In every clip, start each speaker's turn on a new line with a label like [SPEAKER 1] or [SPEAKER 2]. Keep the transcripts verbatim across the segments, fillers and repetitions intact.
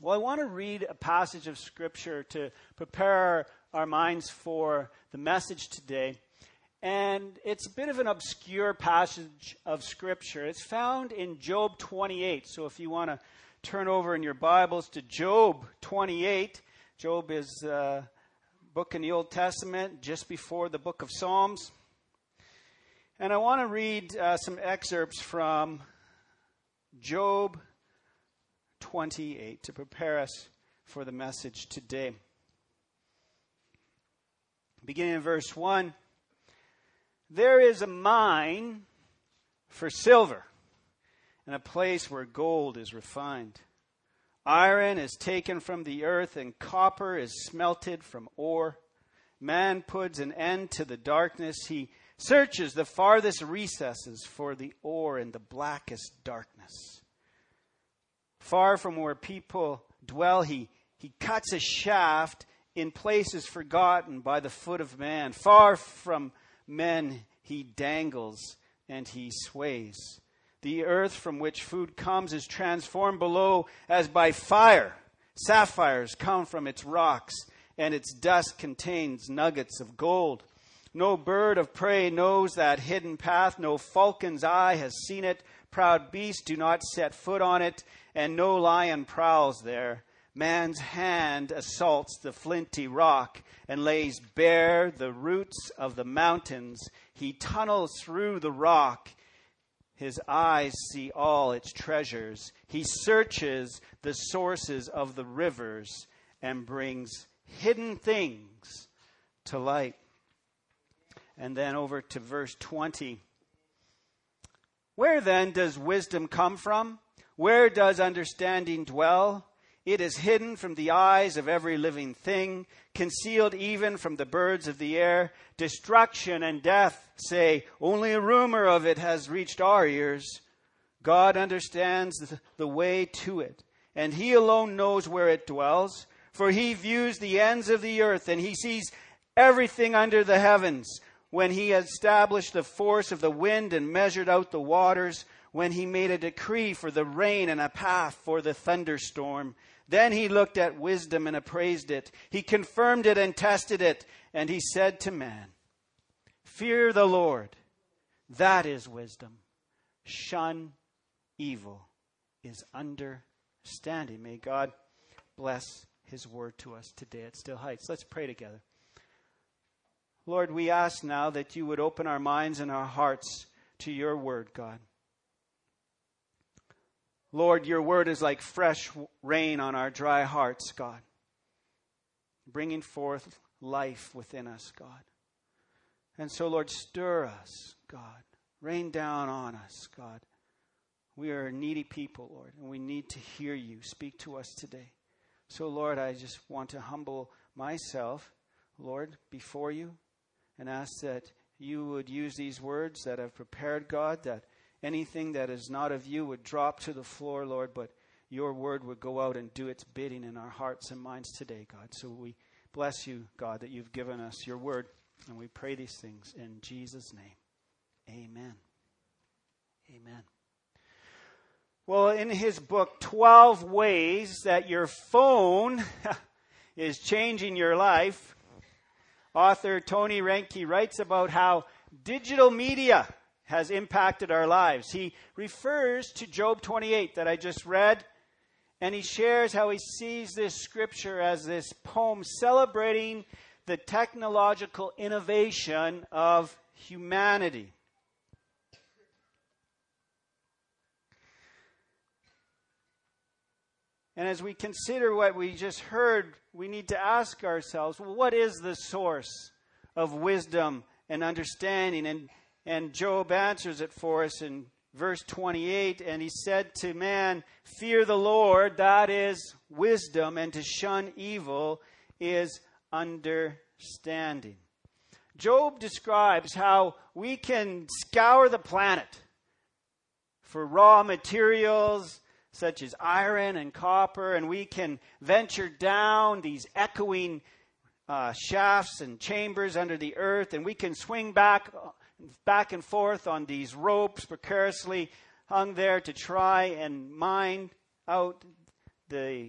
[SPEAKER 1] Well, I want to read a passage of Scripture to prepare our minds for the message today. And it's a bit of an obscure passage of Scripture. It's found in Job twenty-eight. So if you want to turn over in your Bibles to Job twenty-eight. Job is a book in the Old Testament just before the book of Psalms. And I want to read uh, some excerpts from Job twenty-eight to prepare us for the message today. Beginning in verse one. There is a mine for silver, and a place where gold is refined. Iron is taken from the earth, and copper is smelted from ore. Man puts an end to the darkness. He searches the farthest recesses for the ore in the blackest darkness. Far from where people dwell, he, he cuts a shaft in places forgotten by the foot of man. Far from men he dangles and he sways. The earth from which food comes is transformed below as by fire. Sapphires come from its rocks, and its dust contains nuggets of gold. No bird of prey knows that hidden path. No falcon's eye has seen it. Proud beasts do not set foot on it, and no lion prowls there. Man's hand assaults the flinty rock and lays bare the roots of the mountains. He tunnels through the rock. His eyes see all its treasures. He searches the sources of the rivers and brings hidden things to light. And then over to verse twenty. Where then does wisdom come from? Where does understanding dwell? It is hidden from the eyes of every living thing, concealed even from the birds of the air. Destruction and death say, only a rumor of it has reached our ears. God understands the way to it, and he alone knows where it dwells. For he views the ends of the earth, and he sees everything under the heavens. When he established the force of the wind and measured out the waters, when he made a decree for the rain and a path for the thunderstorm. Then he looked at wisdom and appraised it. He confirmed it and tested it. And he said to man, fear the Lord. That is wisdom. Shun evil is understanding. May God bless his word to us today at Still Heights. Let's pray together. Lord, we ask now that you would open our minds and our hearts to your word, God. Lord, your word is like fresh rain on our dry hearts, God, bringing forth life within us, God. And so, Lord, stir us, God. Rain down on us, God. We are needy people, Lord, and we need to hear you speak to us today. So, Lord, I just want to humble myself, Lord, before you and ask that you would use these words that I've prepared, God, that anything that is not of you would drop to the floor, Lord, but your word would go out and do its bidding in our hearts and minds today, God. So we bless you, God, that you've given us your word, and we pray these things in Jesus' name. Amen. Amen. Well, in his book, twelve Ways That Your Phone is Changing Your Life, author Tony Reinke writes about how digital media has impacted our lives. He refers to Job twenty-eight that I just read, and he shares how he sees this scripture as this poem celebrating the technological innovation of humanity. And as we consider what we just heard, we need to ask ourselves, well, what is the source of wisdom and understanding? And And Job answers it for us in verse twenty-eight. And he said to man, fear the Lord, that is wisdom, and to shun evil is understanding. Job describes how we can scour the planet for raw materials such as iron and copper, and we can venture down these echoing uh, shafts and chambers under the earth, and we can swing back back and forth on these ropes precariously hung there to try and mine out the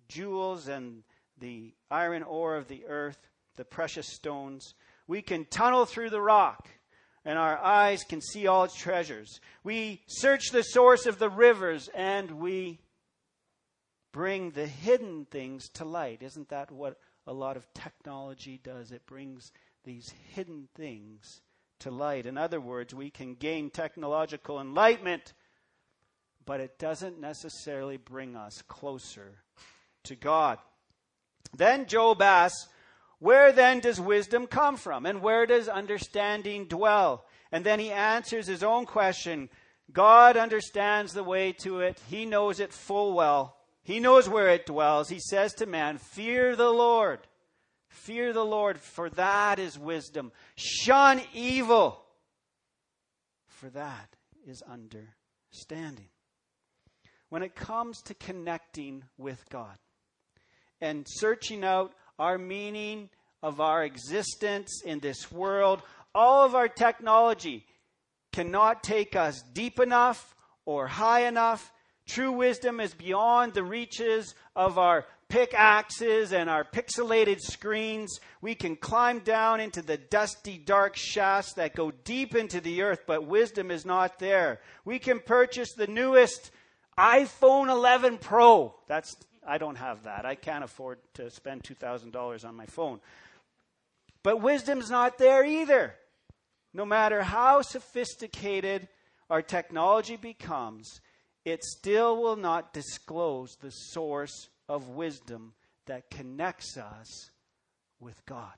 [SPEAKER 1] jewels and the iron ore of the earth, the precious stones. We can tunnel through the rock, and our eyes can see all its treasures. We search the source of the rivers, and we bring the hidden things to light. Isn't that what a lot of technology does? It brings these hidden things to light. In other words, we can gain technological enlightenment, but it doesn't necessarily bring us closer to God. Then Job asks, where then does wisdom come from? And where does understanding dwell? And then he answers his own question. God understands the way to it. He knows it full well. He knows where it dwells. He says to man, fear the Lord. Fear the Lord, for that is wisdom. Shun evil, for that is understanding. When it comes to connecting with God and searching out our meaning of our existence in this world, all of our technology cannot take us deep enough or high enough. True wisdom is beyond the reaches of our pickaxes and our pixelated screens. We can climb down into the dusty, dark shafts that go deep into the earth, but wisdom is not there. We can purchase the newest iPhone eleven Pro. That's I don't have that. I can't afford to spend two thousand dollars on my phone. But wisdom's not there either. No matter how sophisticated our technology becomes, it still will not disclose the source of wisdom that connects us with God.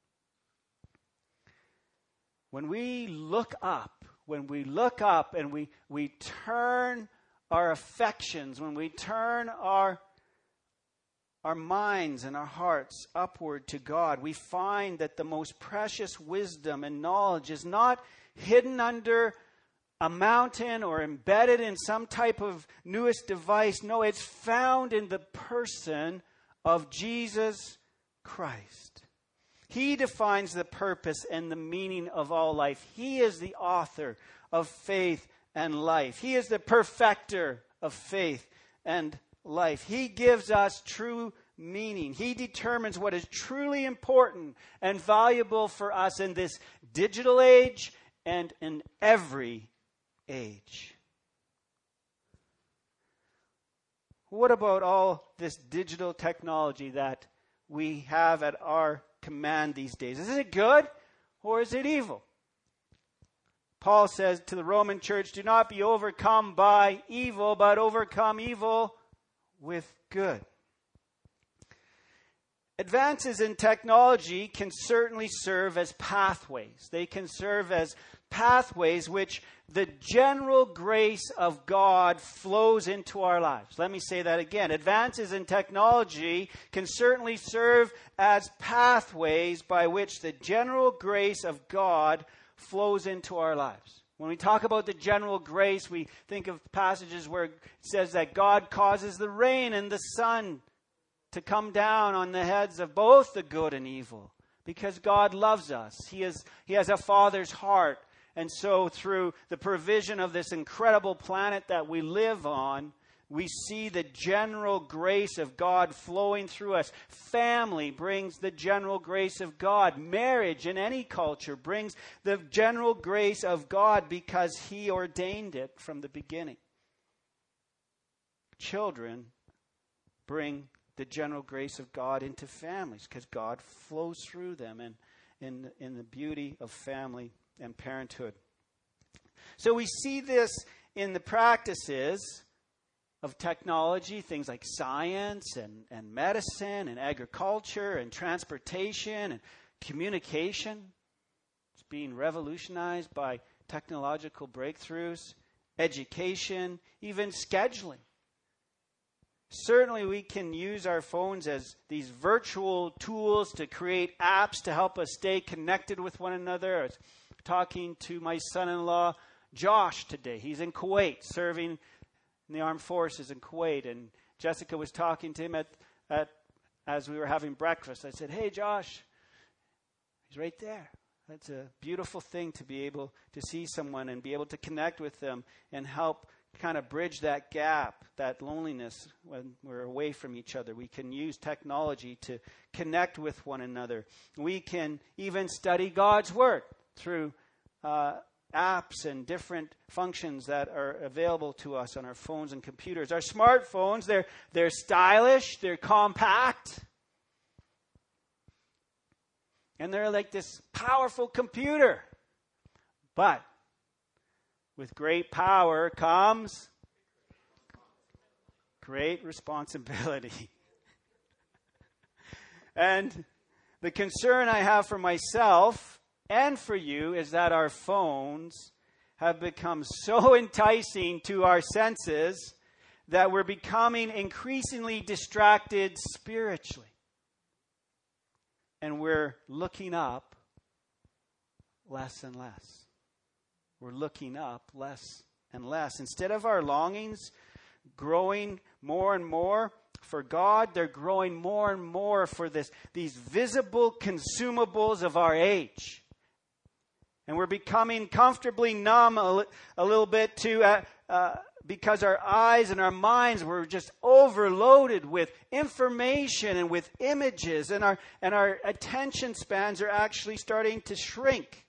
[SPEAKER 1] When we look up, when we look up and we, we turn our affections, when we turn our our minds and our hearts upward to God, we find that the most precious wisdom and knowledge is not hidden under a mountain or embedded in some type of newest device. No, it's found in the person of Jesus Christ. He defines the purpose and the meaning of all life. He is the author of faith and life. He is the perfecter of faith and life. He gives us true meaning. He determines what is truly important and valuable for us in this digital age and in every age. What about all this digital technology that we have at our command these days? Is it good or is it evil? Paul says to the Roman church, do not be overcome by evil, but overcome evil with good. Advances in technology can certainly serve as pathways. They can serve as pathways which the general grace of God flows into our lives. Let me say that again. Advances in technology can certainly serve as pathways by which the general grace of God flows into our lives. When we talk about the general grace, we think of passages where it says that God causes the rain and the sun to come down on the heads of both the good and evil, because God loves us. He is, he has a father's heart. And so through the provision of this incredible planet that we live on, we see the general grace of God flowing through us. Family brings the general grace of God. Marriage in any culture brings the general grace of God because He ordained it from the beginning. Children bring the general grace of God into families because God flows through them and in, in the beauty of family and parenthood. So we see this in the practices of technology, things like science and, and medicine and agriculture and transportation and communication. It's being revolutionized by technological breakthroughs, education, even scheduling. Certainly we can use our phones as these virtual tools to create apps to help us stay connected with one another. I was talking to my son-in-law, Josh, today. He's in Kuwait, serving in the armed forces in Kuwait. And Jessica was talking to him at, at as we were having breakfast. I said, hey, Josh, he's right there. That's a beautiful thing to be able to see someone and be able to connect with them and help kind of bridge that gap, that loneliness when we're away from each other. We can use technology to connect with one another. We can even study God's Word through uh, apps and different functions that are available to us on our phones and computers. Our smartphones, they're, they're stylish, they're compact, and they're like this powerful computer. But with great power comes great responsibility. And the concern I have for myself and for you is that our phones have become so enticing to our senses that we're becoming increasingly distracted spiritually. And we're looking up less and less. We're looking up less and less. Instead of our longings growing more and more for God, they're growing more and more for this, these visible consumables of our age. And we're becoming comfortably numb a, li- a little bit too, uh, uh, because our eyes and our minds were just overloaded with information and with images, and our and our attention spans are actually starting to shrink.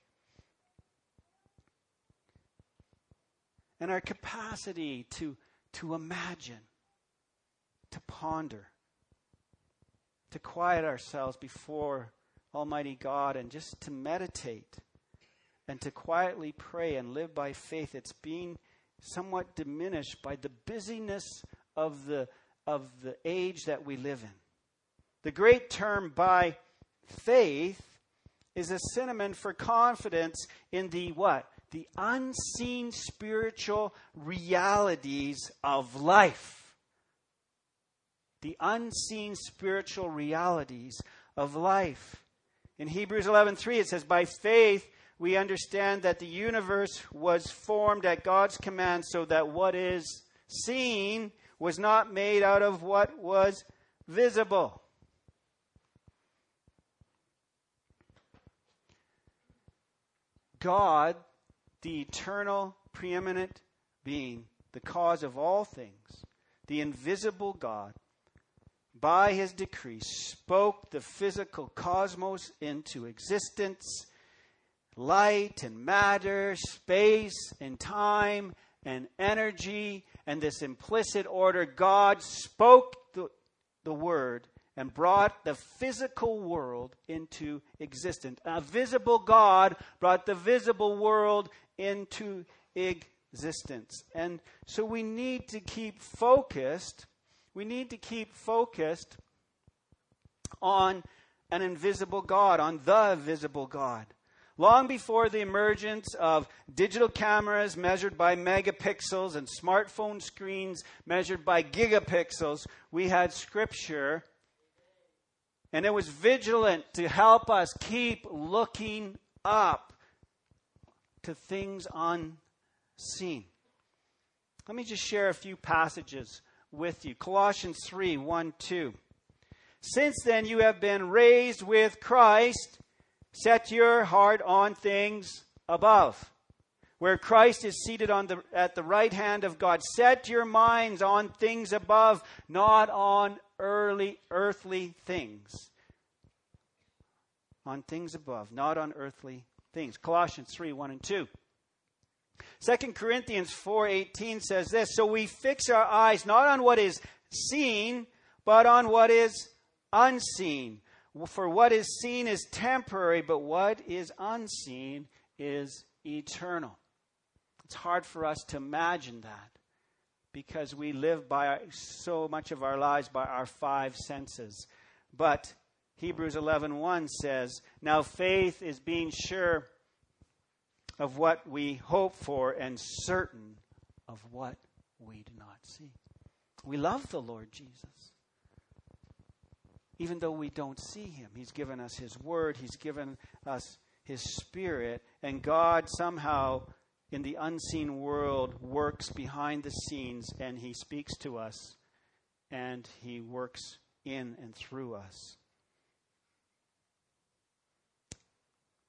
[SPEAKER 1] And our capacity to, to imagine, to ponder, to quiet ourselves before Almighty God and just to meditate and to quietly pray and live by faith, it's being somewhat diminished by the busyness of the, of the age that we live in. The great term by faith is a synonym for confidence in the what? The unseen spiritual realities of life. The unseen spiritual realities of life. In Hebrews eleven three it says, by faith we understand that the universe was formed at God's command so that what is seen was not made out of what was visible. God, the eternal, preeminent being, the cause of all things, the invisible God, by his decree spoke the physical cosmos into existence. Light and matter, space and time and energy, and this implicit order. God spoke the, the word and brought the physical world into existence. A visible God brought the visible world into existence. And so we need to keep focused. We need to keep focused on an invisible God, on the visible God. Long before the emergence of digital cameras measured by megapixels and smartphone screens measured by gigapixels, we had Scripture, and it was vigilant to help us keep looking up to things unseen. Let me just share a few passages with you. Colossians three, one, two. Since then you have been raised with Christ. Set your heart on things above, where Christ is seated on the, at the right hand of God. Set your minds on things above, not on early, earthly things. On things above, not on earthly things. Colossians three, one and two. Second Corinthians four eighteen says this, so we fix our eyes not on what is seen, but on what is unseen. For what is seen is temporary, but what is unseen is eternal. It's hard for us to imagine that because we live by our, so much of our lives by our five senses. But Hebrews eleven one says, now faith is being sure of what we hope for and certain of what we do not see. We love the Lord Jesus. Even though we don't see him, he's given us his word, he's given us his spirit, and God somehow in the unseen world works behind the scenes, and he speaks to us, and he works in and through us.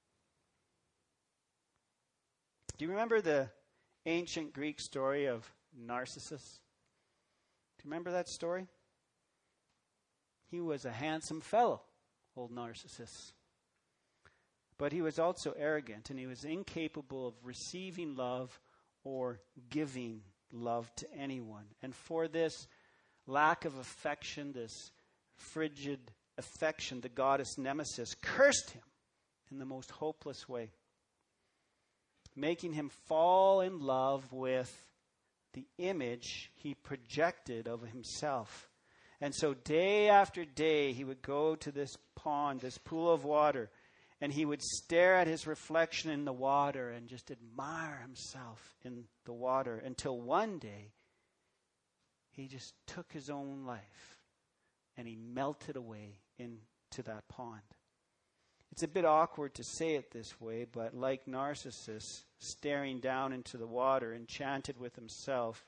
[SPEAKER 1] Do you remember the ancient Greek story of Narcissus? Do you remember that story? He was a handsome fellow, old Narcissus. But he was also arrogant, and he was incapable of receiving love or giving love to anyone. And for this lack of affection, this frigid affection, the goddess Nemesis cursed him in the most hopeless way, making him fall in love with the image he projected of himself. And so day after day, he would go to this pond, this pool of water, and he would stare at his reflection in the water and just admire himself in the water until one day he just took his own life and he melted away into that pond. It's a bit awkward to say it this way, but like Narcissus, staring down into the water, enchanted with himself,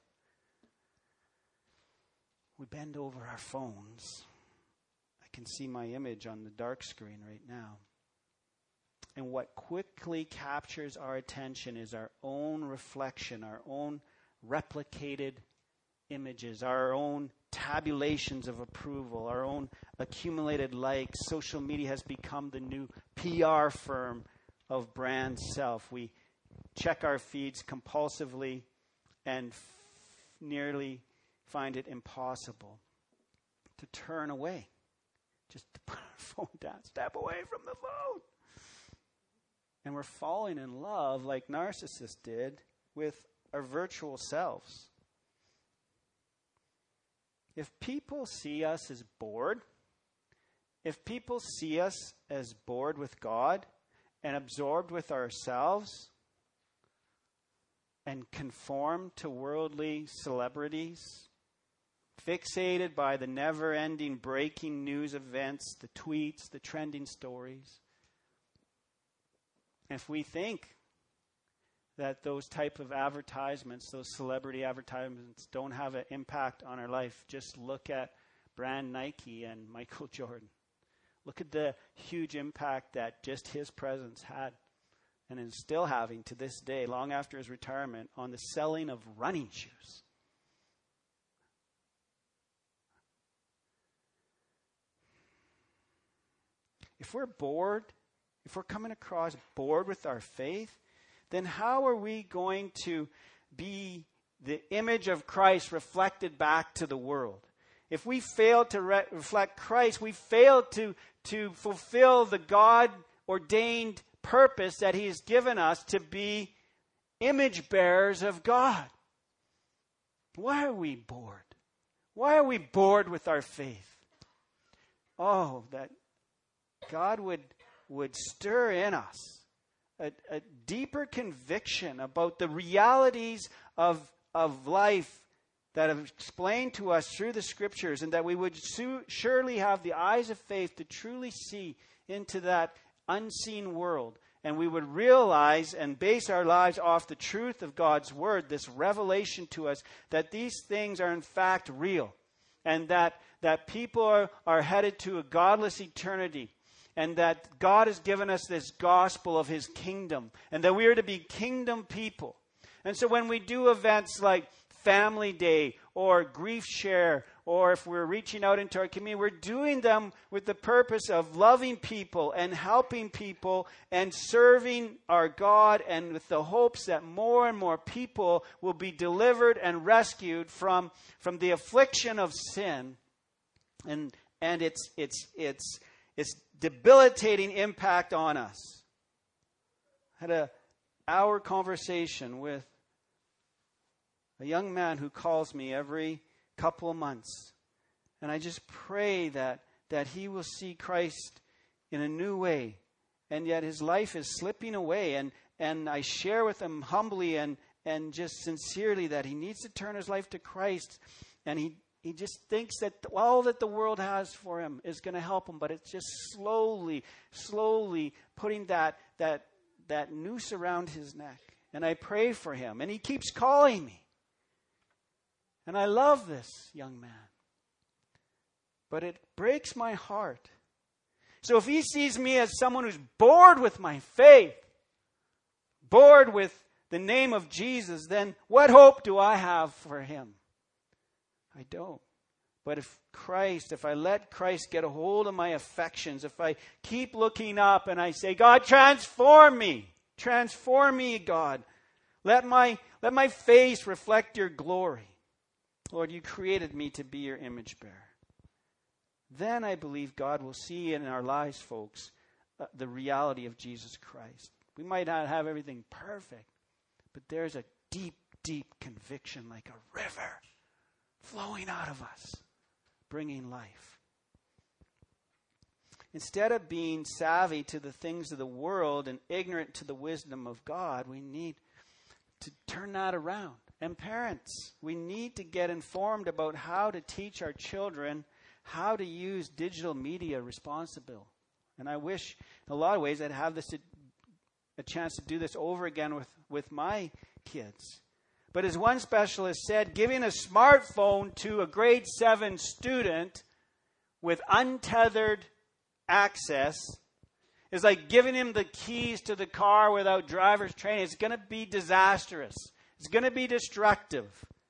[SPEAKER 1] we bend over our phones. I can see my image on the dark screen right now. And what quickly captures our attention is our own reflection, our own replicated images, our own tabulations of approval, our own accumulated likes. Social media has become the new P R firm of brand self. We check our feeds compulsively and f- nearly find it impossible to turn away. Just to put our phone down, step away from the phone. And we're falling in love, like Narcissus did, with our virtual selves. If people see us as bored, if people see us as bored with God and absorbed with ourselves and conform to worldly celebrities, fixated by the never-ending breaking news events, the tweets, the trending stories, if we think that those type of advertisements, those celebrity advertisements, don't have an impact on our life, just look at brand Nike and Michael Jordan. Look at the huge impact that just his presence had and is still having to this day, long after his retirement, on the selling of running shoes. If we're bored, if we're coming across bored with our faith, then how are we going to be the image of Christ reflected back to the world? If we fail to re- reflect Christ, we fail to, to fulfill the God-ordained purpose that He has given us to be image bearers of God. Why are we bored? Why are we bored with our faith? Oh, that God would, would stir in us A, a deeper conviction about the realities of, of life that have explained to us through the Scriptures, and that we would su- surely have the eyes of faith to truly see into that unseen world. And we would realize and base our lives off the truth of God's Word, this revelation to us that these things are in fact real, and that, that people are, are headed to a godless eternity. And that God has given us this gospel of His kingdom. And that we are to be kingdom people. And so when we do events like Family Day or Grief Share, or if we're reaching out into our community, we're doing them with the purpose of loving people and helping people and serving our God, and with the hopes that more and more people will be delivered and rescued from, from the affliction of sin. And and it's it's it's it's debilitating impact on us. I had a hour conversation with a young man who calls me every couple of months. And I just pray that, that he will see Christ in a new way. And yet his life is slipping away. And, and I share with him humbly and, and just sincerely that he needs to turn his life to Christ. And he He just thinks that all that the world has for him is going to help him, but it's just slowly, slowly putting that that that noose around his neck. And I pray for him, and he keeps calling me. And I love this young man. But it breaks my heart. So if he sees me as someone who's bored with my faith, bored with the name of Jesus, then what hope do I have for him? I don't. But if Christ, if I let Christ get a hold of my affections, if I keep looking up and I say, God, transform me. Transform me, God. Let my, let my face reflect your glory. Lord, you created me to be your image bearer. Then I believe God will see in our lives, folks, uh, the reality of Jesus Christ. We might not have everything perfect, but there's a deep, deep conviction like a river flowing out of us, bringing life. Instead of being savvy to the things of the world and ignorant to the wisdom of God, we need to turn that around. And parents, we need to get informed about how to teach our children how to use digital media responsibly. And I wish, in a lot of ways, I'd have this a chance to do this over again with, with my kids. But as one specialist said, giving a smartphone to a grade seven student with untethered access is like giving him the keys to the car without driver's training. It's going to be disastrous. It's going to be destructive.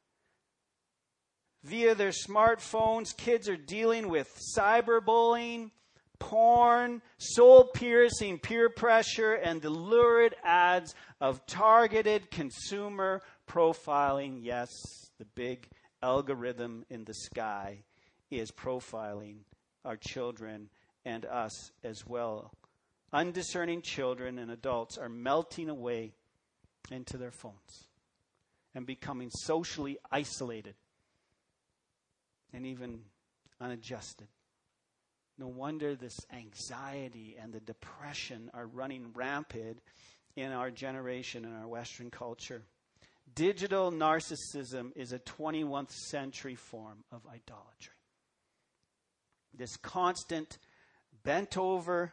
[SPEAKER 1] Via their smartphones, kids are dealing with cyberbullying, porn, soul-piercing peer pressure, and the lurid ads of targeted consumer profiling. Yes, the big algorithm in the sky is profiling our children and us as well. Undiscerning children and adults are melting away into their phones and becoming socially isolated and even unadjusted. No wonder this anxiety and the depression are running rampant in our generation and our Western culture. Digital narcissism is a twenty-first century form of idolatry. This constant bent over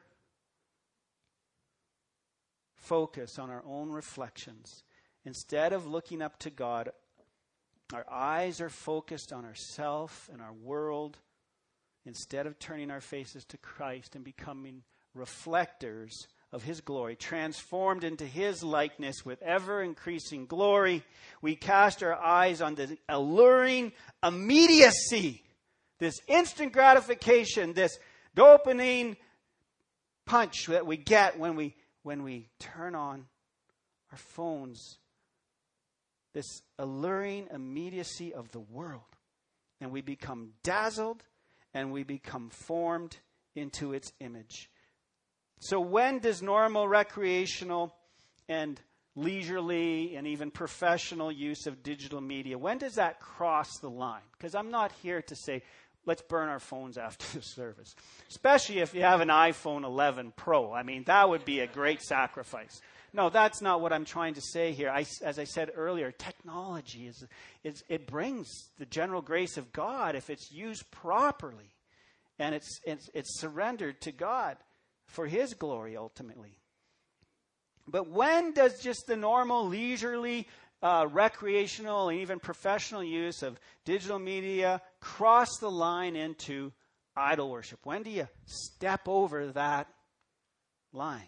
[SPEAKER 1] focus on our own reflections. Instead of looking up to God, our eyes are focused on ourselves and our world, instead of turning our faces to Christ and becoming reflectors of his glory, transformed into his likeness with ever-increasing glory. We cast our eyes on the alluring immediacy, this instant gratification, this dopamine punch that we get when we when we turn on our phones, this alluring immediacy of the world. And we become dazzled and we become formed into its image. So when does normal recreational and leisurely and even professional use of digital media, when does that cross the line? Because I'm not here to say, let's burn our phones after the service. Especially if you have an iPhone eleven Pro. I mean, that would be a great sacrifice. No, that's not what I'm trying to say here. I, as I said earlier, technology, is, is it brings the general grace of God if it's used properly. And it's, it's, it's surrendered to God for his glory ultimately. But when does just the normal, leisurely, uh, recreational, and even professional use of digital media cross the line into idol worship? When do you step over that line?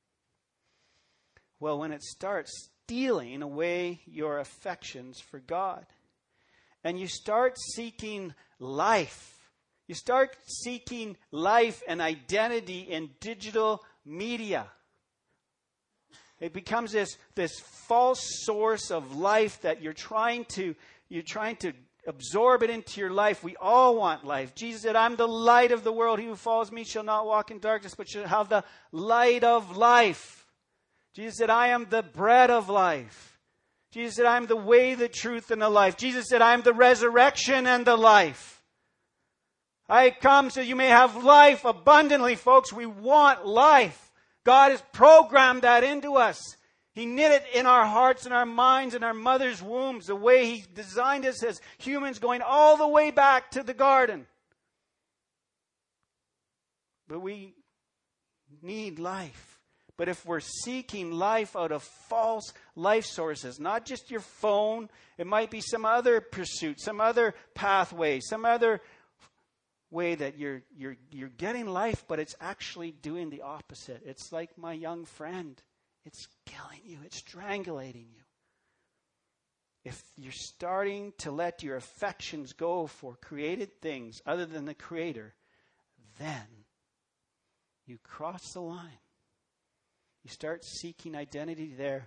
[SPEAKER 1] Well, when it starts stealing away your affections for God. And you start seeking life. You start seeking life and identity in digital media. It becomes this, this false source of life that you're trying to you're trying to absorb it into your life. We all want life. Jesus said, I'm the light of the world. He who follows me shall not walk in darkness, but shall have the light of life. Jesus said, I am the bread of life. Jesus said, I am the way, the truth, and the life. Jesus said, I am the resurrection and the life. I come so you may have life abundantly, folks. We want life. God has programmed that into us. He knit it in our hearts and our minds and our mother's wombs, the way he designed us as humans, going all the way back to the garden. But we need life. But if we're seeking life out of false life sources, not just your phone, it might be some other pursuit, some other pathway, some other way that you're you're you're getting life, but it's actually doing the opposite. It's like my young friend. It's killing you. It's strangulating you. if you're starting to let your affections go for created things other than the Creator, then you cross the line. You start seeking identity there.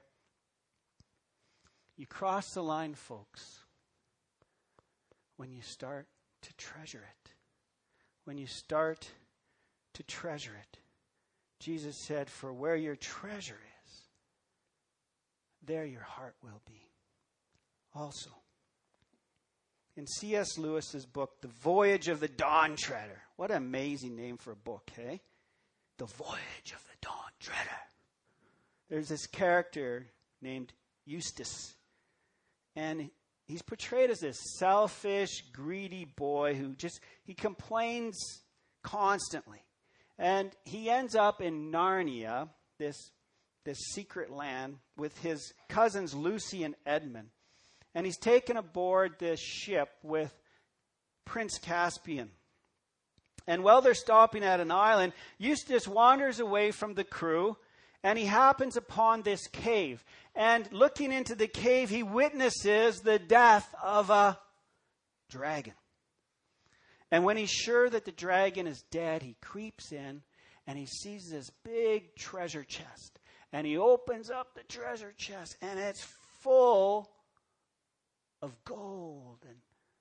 [SPEAKER 1] You cross the line, folks, when you start to treasure it. When you start to treasure it. Jesus said, for where your treasure is, there your heart will be. Also, in C S Lewis's book, The Voyage of the Dawn Treader. What an amazing name for a book, hey? The Voyage of the Dawn Treader. There's this character named Eustace. And he's portrayed as this selfish, greedy boy who just, he complains constantly. And he ends up in Narnia, this, this secret land, with his cousins Lucy and Edmund. And he's taken aboard this ship with Prince Caspian. And while they're stopping at an island, Eustace wanders away from the crew, and he happens upon this cave. And looking into the cave, he witnesses the death of a dragon. And when he's sure that the dragon is dead, he creeps in, and he sees this big treasure chest. And he opens up the treasure chest, and it's full of gold and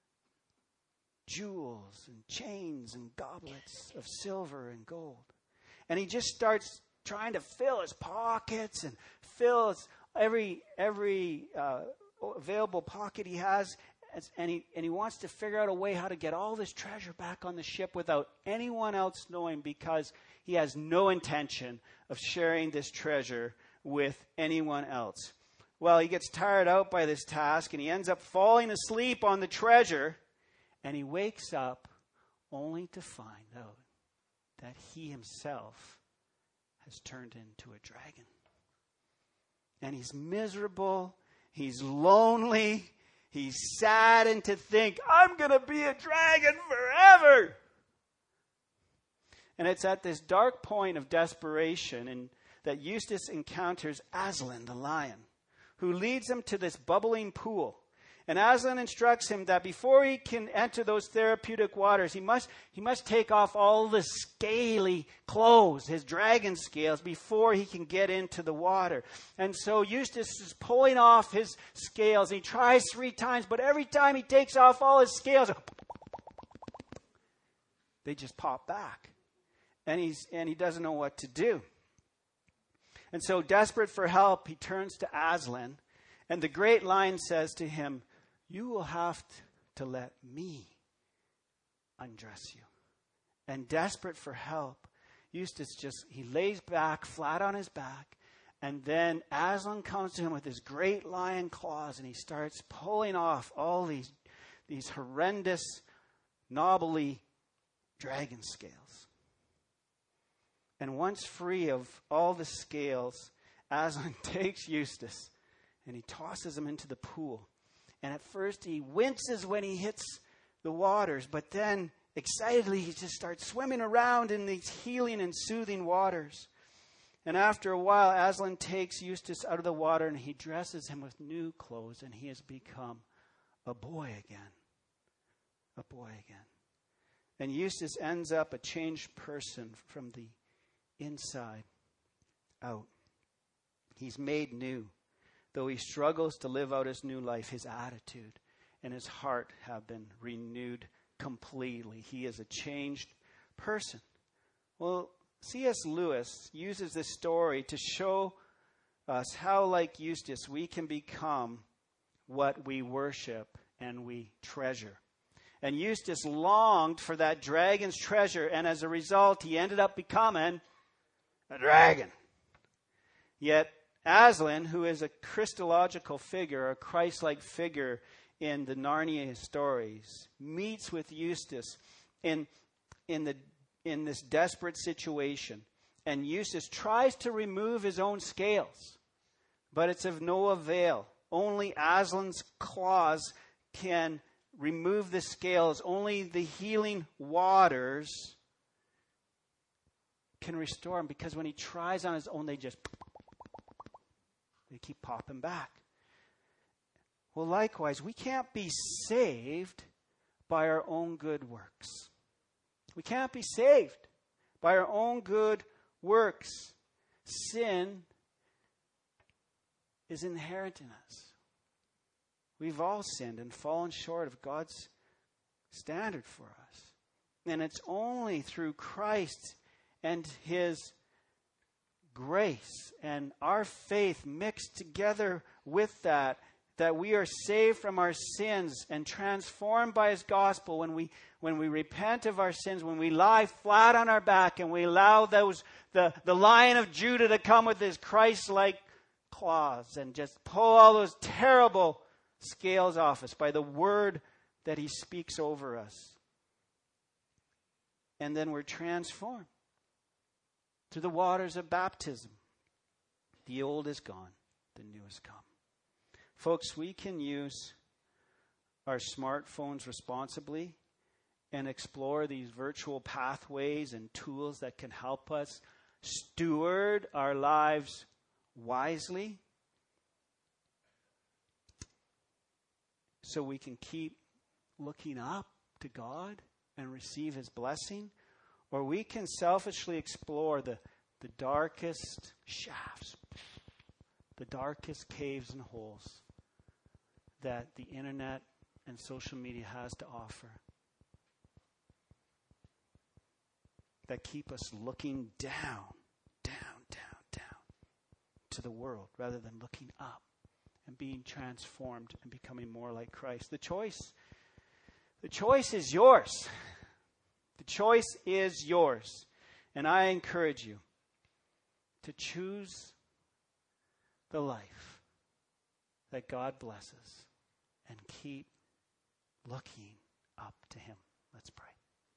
[SPEAKER 1] jewels and chains and goblets of silver and gold. And he just starts trying to fill his pockets and fill his, every every uh, available pocket he has, and he and he wants to figure out a way how to get all this treasure back on the ship without anyone else knowing, because he has no intention of sharing this treasure with anyone else. Well, he gets tired out by this task, and he ends up falling asleep on the treasure, and he wakes up only to find out that he himself has turned into a dragon. And he's miserable, he's lonely, he's saddened to think, I'm going to be a dragon forever. And it's at this dark point of desperation and that Eustace encounters Aslan the lion, who leads him to this bubbling pool. And Aslan instructs him that before he can enter those therapeutic waters, he must he must take off all the scaly clothes, his dragon scales, before he can get into the water. And so Eustace is pulling off his scales. He tries three times, but every time he takes off all his scales, they just pop back. And he's and he doesn't know what to do. And so, desperate for help, he turns to Aslan, and the great lion says to him, you will have to let me undress you. And desperate for help, Eustace just, he lays back, flat on his back, and then Aslan comes to him with his great lion claws, and he starts pulling off all these, these horrendous, knobbly dragon scales. And once free of all the scales, Aslan takes Eustace and he tosses him into the pool. And at first he winces when he hits the waters, but then excitedly he just starts swimming around in these healing and soothing waters. And after a while, Aslan takes Eustace out of the water and he dresses him with new clothes, and he has become a boy again. A boy again. And Eustace ends up a changed person from the inside out. He's made new. Though he struggles to live out his new life, his attitude and his heart have been renewed completely. He is a changed person. Well, C S Lewis uses this story to show us how, like Eustace, we can become what we worship and we treasure. And Eustace longed for that dragon's treasure, and as a result, he ended up becoming a dragon. Yet Aslan, who is a Christological figure, a Christ-like figure in the Narnia stories, meets with Eustace in, in, the, in this desperate situation. And Eustace tries to remove his own scales, but it's of no avail. Only Aslan's claws can remove the scales. Only the healing waters can restore him, because when he tries on his own, they just they keep popping back. Well, likewise, we can't be saved by our own good works. We can't be saved by our own good works. Sin is inherent in us. We've all sinned and fallen short of God's standard for us. And it's only through Christ and His grace and our faith mixed together with that, that we are saved from our sins and transformed by His gospel when we when we repent of our sins, when we lie flat on our back and we allow those the, the Lion of Judah to come with his Christ-like claws and just pull all those terrible scales off us by the word that He speaks over us. And then we're transformed through the waters of baptism. The old is gone, the new has come. Folks, we can use our smartphones responsibly and explore these virtual pathways and tools that can help us steward our lives wisely so we can keep looking up to God and receive His blessing. Or we can selfishly explore the, the darkest shafts, the darkest caves and holes that the internet and social media has to offer, that keep us looking down, down, down, down to the world rather than looking up and being transformed and becoming more like Christ. The choice, the choice is yours. The choice is yours. And I encourage you to choose the life that God blesses and keep looking up to Him. Let's pray.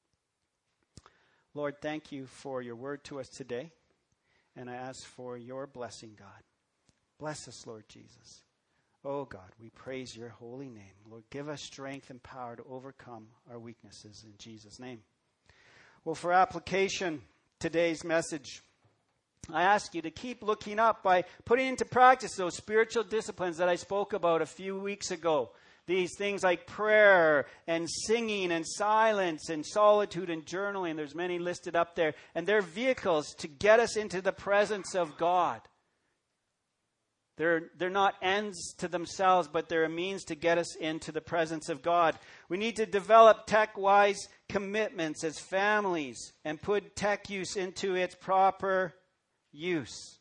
[SPEAKER 1] Lord, thank You for Your word to us today. And I ask for Your blessing, God. Bless us, Lord Jesus. Oh God, we praise Your holy name. Lord, give us strength and power to overcome our weaknesses in Jesus' name. Well, for application, today's message, I ask you to keep looking up by putting into practice those spiritual disciplines that I spoke about a few weeks ago. These things like prayer and singing and silence and solitude and journaling. There's many listed up there. And they're vehicles to get us into the presence of God. They're, they're not ends to themselves, but they're a means to get us into the presence of God. We need to develop tech-wise commitments as families and put tech use into its proper use.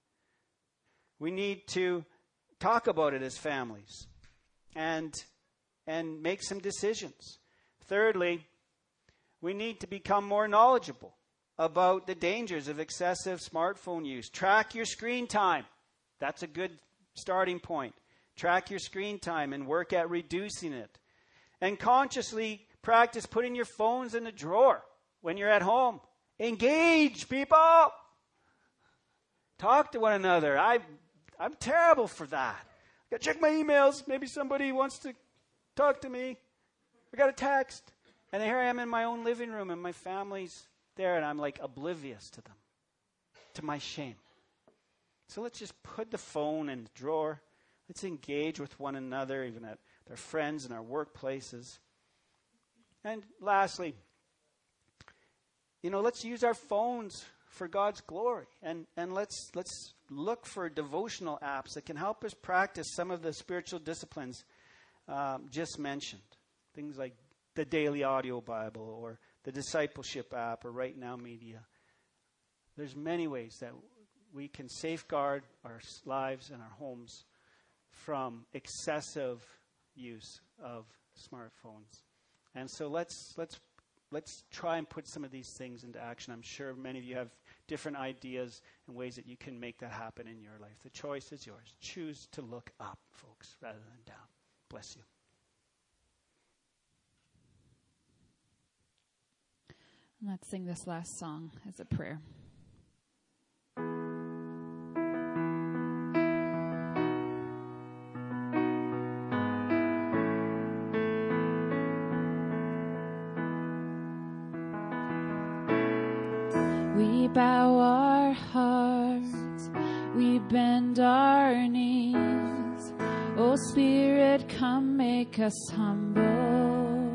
[SPEAKER 1] We need to talk about it as families and, and make some decisions. Thirdly, we need to become more knowledgeable about the dangers of excessive smartphone use. Track your screen time. That's a good starting point. Track your screen time and work at reducing it. And consciously practice putting your phones in the drawer when you're at home. Engage, people. Talk to one another. I, I'm terrible for that. I got to check my emails. Maybe somebody wants to talk to me. I got a text. And here I am in my own living room and my family's there and I'm like oblivious to them, to my shame. So let's just put the phone in the drawer. Let's engage with one another, even at our friends and our workplaces. And lastly, you know, let's use our phones for God's glory. And and let's let's look for devotional apps that can help us practice some of the spiritual disciplines um, just mentioned. Things like the Daily Audio Bible or the Discipleship app or Right Now Media. There's many ways that we can safeguard our lives and our homes from excessive use of smartphones. And so let's let's let's try and put some of these things into action. I'm sure many of you have different ideas and ways that you can make that happen in your life. The choice is yours. Choose to look up, folks, rather than down. Bless you.
[SPEAKER 2] Let's sing this last song as a prayer. We bow our hearts, we bend our knees. Oh, Oh, Spirit, come make us humble.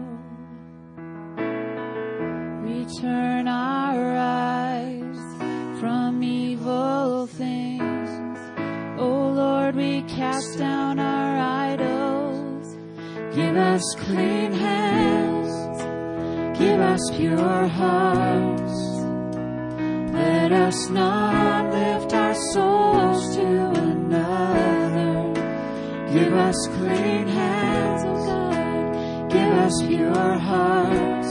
[SPEAKER 2] We turn our eyes from evil things. Oh, Lord, we cast down our idols. Give us clean hands. Give us pure hearts. Let us not lift our souls to another. Give us clean hands, oh God. Give us pure hearts.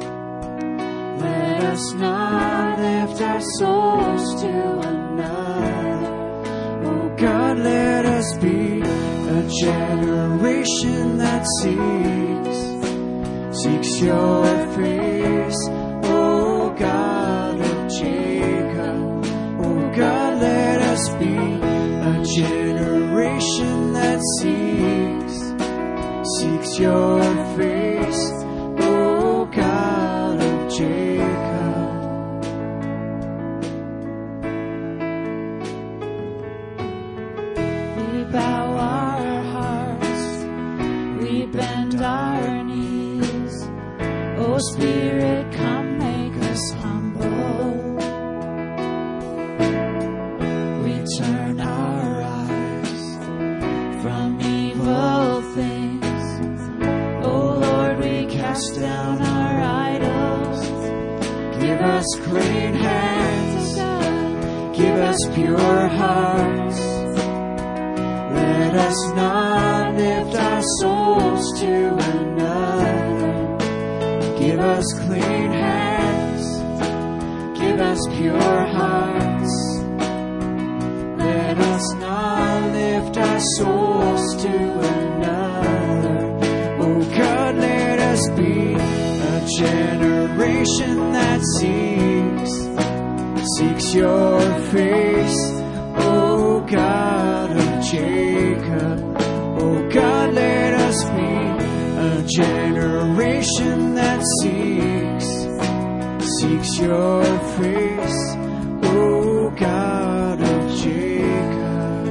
[SPEAKER 2] Let us not lift our souls to another. Oh God, let us be a generation that seeks, seeks your face, oh God of Jacob. Oh God, let us be a generation that seeks, seeks your face, oh God of Jacob. We bow our hearts, we bend our knees. Oh, Spirit, come make us humble. We turn our eyes from evil things. Oh, Lord, we cast down our idols. Give us clean hands. Give us pure hearts. Let us not lift our souls to another. Give us clean hands. Give us pure hearts. Let us not lift our souls to another. Oh God, let us be a generation that seeks, seeks your face, oh God of Jacob. Oh God, let us be a generation that seeks, seeks your face, oh God of Jacob.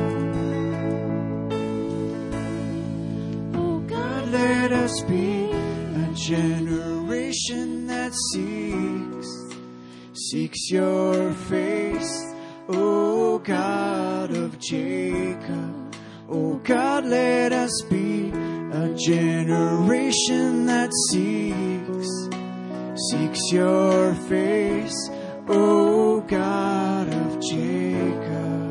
[SPEAKER 2] Oh God, let us be a generation that seeks, seeks your face, oh God of Jacob. Oh God, let us be a generation that seeks, seeks your face, oh God of Jacob.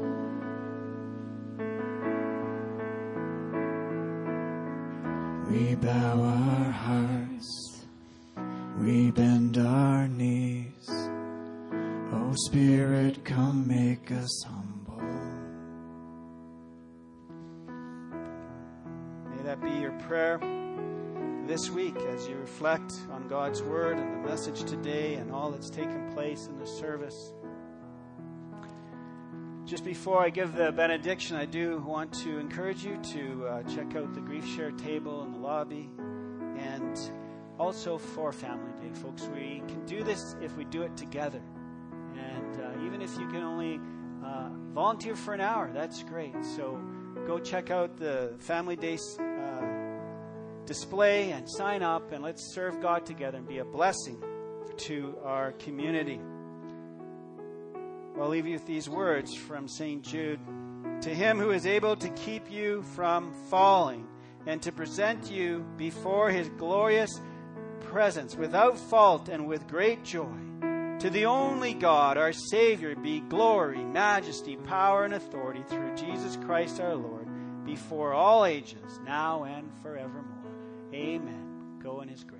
[SPEAKER 2] We bow our hearts, we bend our knees. Oh, Spirit, come make us humble.
[SPEAKER 1] May that be your prayer this week as you reflect on God's Word and the message today and all that's taken place in the service. Just before I give the benediction, I do want to encourage you to uh, check out the Grief Share table in the lobby, and also for Family Day. Folks, we can do this if we do it together. And uh, even if you can only uh, volunteer for an hour, that's great. So go check out the Family Day uh, display and sign up, and let's serve God together and be a blessing to our community. I'll leave you with these words from Saint Jude. To him who is able to keep you from falling and to present you before his glorious presence without fault and with great joy, to the only God, our Savior, be glory, majesty, power, and authority through Jesus Christ our Lord, before all ages, now and forevermore. Amen. Go in his grace.